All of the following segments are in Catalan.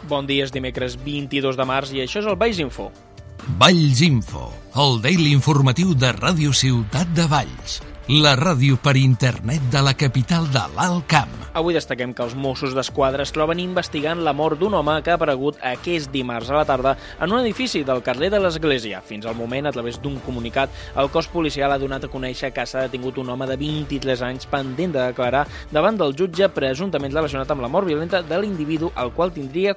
Bon dia, és dimecres 22 de març i això és el Valls Info. Valls Info, el daily informatiu de Ràdio Ciutat de Valls, la ràdio per internet de la capital de l'Alt Camp. Avui destaquem que els Mossos d'Esquadra es troben investigant la mort d'un home que ha aparegut aquest dimarts a la tarda en un edifici del carrer de l'Església. Fins al moment, a través d'un comunicat, el cos policial ha donat a conèixer que s'ha detingut un home de 23 anys pendent de declarar davant del jutge presumptament relacionat amb la mort violenta de l'individu, el qual tindria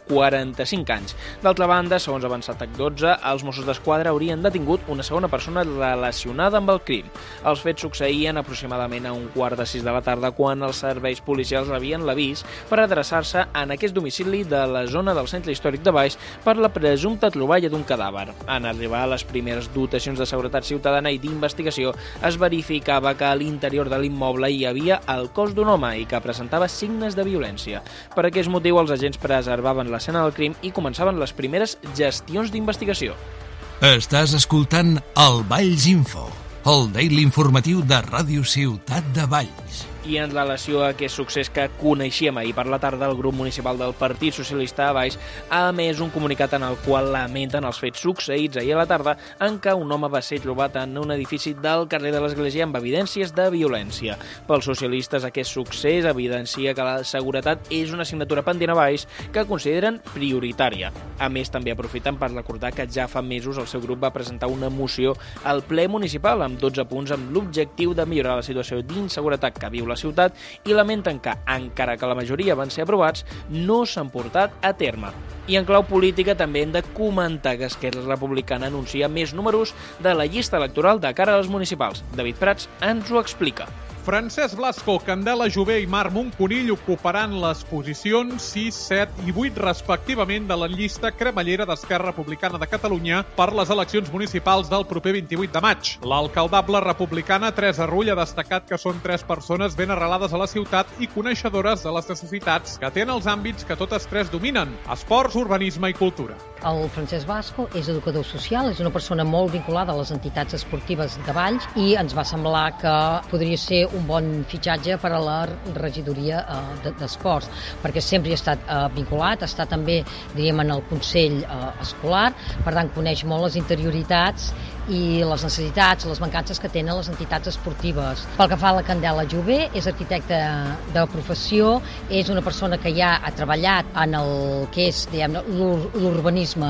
45 anys. D'altra banda, segons ha avançat TAC12, els Mossos d'Esquadra haurien detingut una segona persona relacionada amb el crim. Els fets succeïen aproximadament a 5:45 de la tarda quan els serveis policials rebien l'avís per adreçar-se en aquest domicili de la zona del centre històric de Valls per la presumpta troballa d'un cadàver. En arribar a les primeres dotacions de seguretat ciutadana i d'investigació, es verificava que a l'interior de l'immoble hi havia el cos d'un home i que presentava signes de violència. Per aquest motiu, els agents preservaven l'escena del crim i començaven les primeres gestions d'investigació. Estàs escoltant el Valls Info, el daily informatiu de Ràdio Ciutat de Valls. I en relació a aquest succés que coneixíem ahir per la tarda, el grup municipal del Partit Socialista a Valls ha emès un comunicat en el qual lamenten els fets succeïts ahir a la tarda en què un home va ser trobat en un edifici del carrer de l'Església amb evidències de violència. Pels socialistes, aquest succés evidencia que la seguretat és una assignatura pendent a Valls que consideren prioritària. A més, també aprofiten per recordar que ja fa mesos el seu grup va presentar una moció al ple municipal amb 12 punts amb l'objectiu de millorar la situació d'inseguretat que viu la ciutat i lamenten que, encara que la majoria van ser aprovats, no s'han portat a terme. I en clau política també hem de comentar que Esquerra Republicana anuncia més números de la llista electoral de cara a les municipals. David Prats ens ho explica. Francesc Blasco, Candela Jové i Marc Monconill ocuparan les posicions 6, 7 i 8 respectivament de la llista cremallera d'Esquerra Republicana de Catalunya per les eleccions municipals del proper 28 de maig. L'alcaldable republicana Teresa Rull ha destacat que són 3 persones ben arrelades a la ciutat i coneixedores de les necessitats que tenen els àmbits que totes 3 dominen: esports, urbanisme i cultura. El Francesc Blasco és educador social, és una persona molt vinculada a les entitats esportives de Valls i ens va semblar que podria ser un bon fitxatge per a la regidoria d'esports, perquè sempre hi ha estat vinculat, està també, diríem, en el Consell Escolar, per tant coneix molt les interioritats i les necessitats, les mancances que tenen les entitats esportives. Pel que fa a la Candela Jové, és arquitecte de professió, és una persona que ja ha treballat en el que és, diguem, l'urbanisme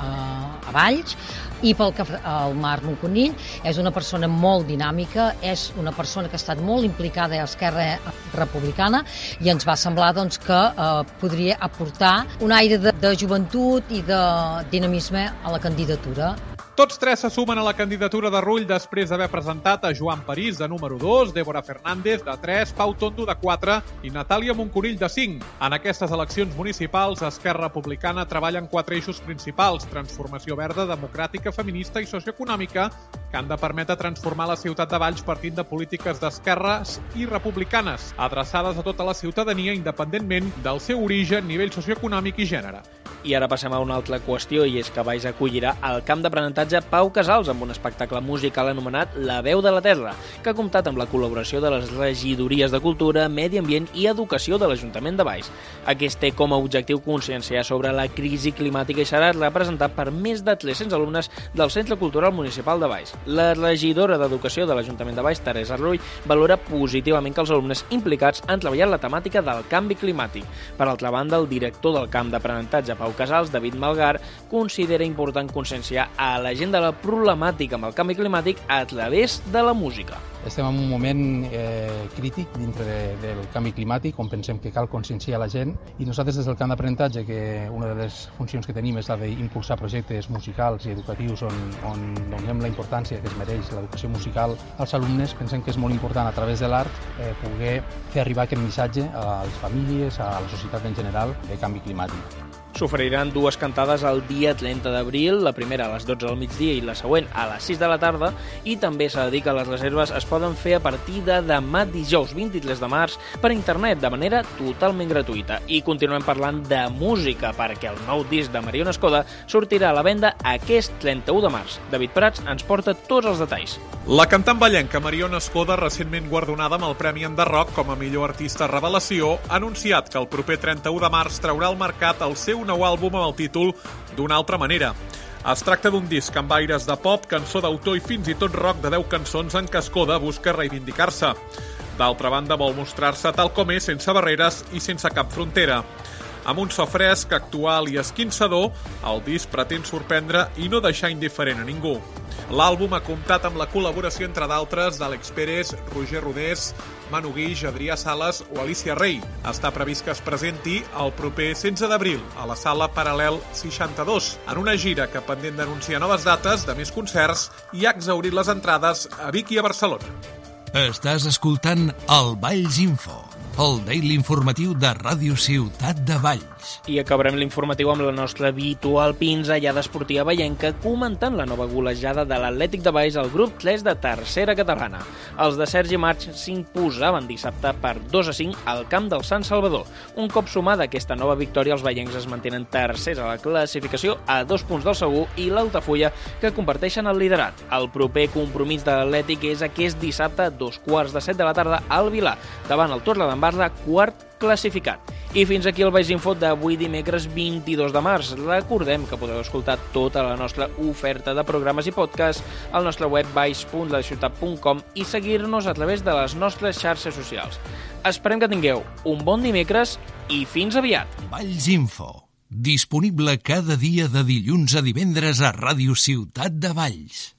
a Valls, i pel que fa al Marc Monconill, és una persona molt dinàmica, és una persona que ha estat molt implicada a Esquerra Republicana i ens va semblar doncs, que podria aportar un aire de joventut i de dinamisme a la candidatura. Tots 3 se sumen a la candidatura de Rull després d'haver presentat a Joan París, de número 2, Débora Fernández, de 3, Pau Tondo, de 4 i Natàlia Monconill, de 5. En aquestes eleccions municipals, Esquerra Republicana treballa en 4 eixos principals: transformació verda, democràtica, feminista i socioeconòmica, que han de permetre transformar la ciutat de Valls partint de polítiques d'esquerres i republicanes, adreçades a tota la ciutadania independentment del seu origen, nivell socioeconòmic i gènere. I ara passem a una altra qüestió, i és que Valls acollirà el camp d'aprenentatge Pau Casals amb un espectacle musical anomenat La veu de la terra, que ha comptat amb la col·laboració de les regidories de Cultura, Medi Ambient i Educació de l'Ajuntament de Valls. Aquest té com a objectiu conscienciar sobre la crisi climàtica i serà representat per més de 300 alumnes del Centre Cultural Municipal de Valls. La regidora d'Educació de l'Ajuntament de Valls, Teresa Rull, valora positivament que els alumnes implicats han treballat la temàtica del canvi climàtic. Per altra banda, el director del camp d'aprenentatge Pau Casals, David Malgar, considera important conscienciar a la gent de la problemàtica amb el canvi climàtic a través de la música. Estem en un moment crític dintre del canvi climàtic on pensem que cal conscienciar la gent i nosaltres des del camp d'aprenentatge, que una de les funcions que tenim és la d'impulsar projectes musicals i educatius on donem la importància que es mereix l'educació musical als alumnes, pensem que és molt important a través de l'art poder fer arribar aquest missatge a les famílies, a la societat en general, de canvi climàtic. S'oferiran 2 cantades el dia 30 d'abril, la primera a les 12 del migdia i la següent a les 6 de la tarda, i també s'ha de dir que les reserves es poden fer a partir de demà dijous 23 de març per internet de manera totalment gratuïta. I continuem parlant de música perquè el nou disc de Mariona Escoda sortirà a la venda aquest 31 de març. David Prats ens porta tots els detalls. La cantant vallenca Mariona Escoda, recentment guardonada amb el Premi Enderroc com a millor artista revelació, ha anunciat que el proper 31 de març traurà al mercat el seu nou àlbum amb el títol D'una altra manera. Es tracta d'un disc amb aires de pop, cançó d'autor i fins i tot rock de 10 cançons en què Escoda busca reivindicar-se. D'altra banda, vol mostrar-se tal com és, sense barreres i sense cap frontera. Amb un so fresc, actual i esquinçador, el disc pretén sorprendre i no deixar indiferent a ningú. L'àlbum ha comptat amb la col·laboració, entre d'altres, d'Àlex Pérez, Roger Rodés, Manu Guix, Adrià Sales o Alicia Rey. Està previst que es presenti el proper 16 d'abril a la sala Paral·lel 62, en una gira que, pendent d'anunciar noves dates de més concerts, i ha exhaurit les entrades a Vic i a Barcelona. Estàs escoltant el Valls Info, el daily informatiu de Ràdio Ciutat de Valls. I acabarem l'informatiu amb la nostra habitual pinzellada esportiva vallenca, comentant la nova golejada de l'Atlètic de Valls al grup 3 de tercera catalana. Els de Sergi March s'imposaven dissabte per 2-5 al camp del Sant Salvador. Un cop sumada aquesta nova victòria, els vallencs es mantenen tercers a la classificació a 2 punts del Segur i l'Altafulla, que comparteixen el liderat. El proper compromís de l'Atlètic és aquest dissabte a 2:15 de la tarda al Vilà, davant el Torredembarra, quart classificat. I fins aquí el Valls Info d'avui dimecres 22 de març. Recordem que podeu escoltar tota la nostra oferta de programes i podcasts al nostre web valls.leciutat.com i seguir-nos a través de les nostres xarxes socials. Esperem que tingueu un bon dimecres i fins aviat. Valls Info, disponible cada dia de dilluns a divendres a Ràdio Ciutat de Valls.